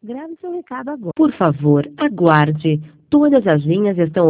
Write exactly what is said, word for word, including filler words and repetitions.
Grave seu recado agora. Por favor, aguarde. Todas as linhas estão